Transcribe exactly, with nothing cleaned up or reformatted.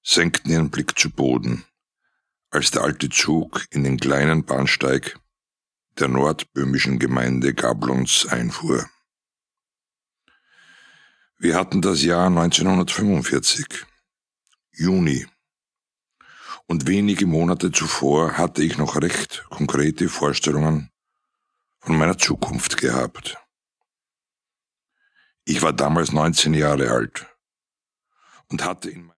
senkten ihren Blick zu Boden, als der alte Zug in den kleinen Bahnsteig der nordböhmischen Gemeinde Gablons einfuhr. Wir hatten das Jahr neunzehnhundertfünfundvierzig, Juni, und wenige Monate zuvor hatte ich noch recht konkrete Vorstellungen von meiner Zukunft gehabt. Ich war damals neunzehn Jahre alt und hatte in